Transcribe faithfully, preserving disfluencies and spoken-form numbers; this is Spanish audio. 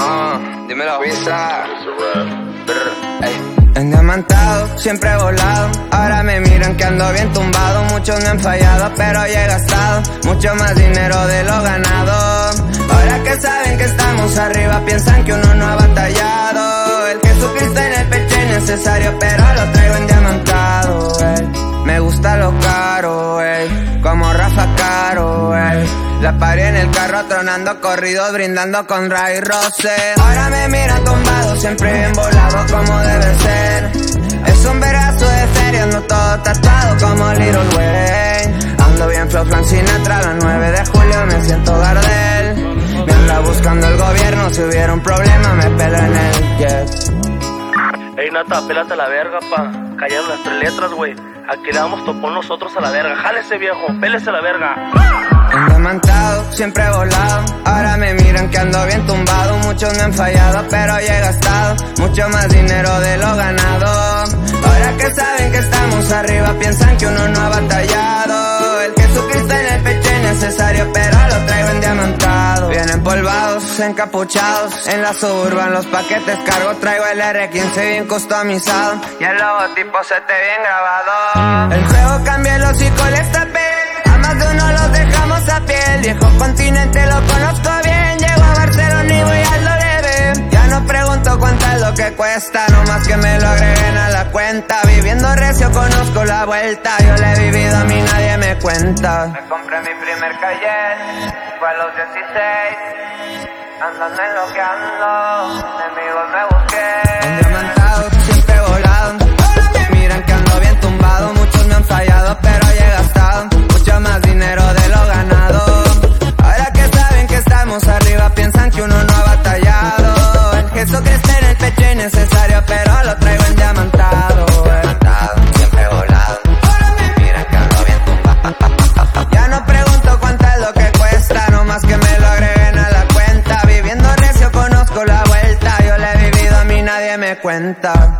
Ah, uh, dímelo, Visa. En diamantado, siempre volado. Ahora me miran que ando bien tumbado. Muchos me han fallado, pero ya he gastado mucho más dinero de lo ganado. Ahora que saben que estamos arriba, piensan que uno no ha batallado. El Jesucristo en el pecho es necesario, pero lo traigo en diamantado, ey. Me gusta lo caro, ey. Como Rafa Caro, ey. La paré en el carro tronando corridos, brindando con Ray Rose. Ahora me miran tumbado, siempre bien volado como debe ser. Es un verazo de feria, ando todo tatuado como Little Wayne. Ando bien flow Frank Sinatra, a las nueve de julio me siento Gardel. Me anda buscando el gobierno, si hubiera un problema me pelo en el jet. Ey, Nata, pélate a la verga, pa. Callaron las tres letras, güey. Aquí le damos topón nosotros a la verga. Jálese, viejo, pélese a la verga. En diamantado, siempre volado. Ahora me miran que ando bien tumbado. Muchos me han fallado, pero ya he gastado mucho más dinero de lo ganado. Ahora que saben que estamos arriba, piensan que uno no ha batallado. El Jesucristo en el pecho es necesario, pero lo traigo en diamantado. Bien empolvados, encapuchados. En la Suburban los paquetes cargo. Traigo el R quince bien customizado y el logotipo se te bien grabado. El juego cambia, los hocico les tapé. A más de uno los dejamos a pie. El viejo continente lo conozco bien. Llego a Barcelona y voy al Lorebe. Ya no pregunto cuánto es lo que cuesta, no más que me lo agreguen a la cuenta. Viviendo recio conozco la vuelta. Yo le he vivido, a mí nadie me cuenta. Me compré mi primer Cayenne, fue a los dieciséis. Andando en lo que ando, enemigos me busqué. En diamantado, siempre volado. Ahora me miran que ando bien tumbado. Muchos me han fallado, pero ya he gastado mucho más dinero de lo ganado. Ahora que saben que estamos arriba, piensan que uno no ha batallado. El Jesucristo en el pecho es necesario, pero lo traigo en diamantado. Diamantado, siempre volado. Ahora me miran que ando bien tumbado. Ya no pregunto cuánto es lo que cuesta, no más que me lo agreguen a la cuenta. Viviendo recio conozco la vuelta, yo le he vivido, a mí nadie me cuenta.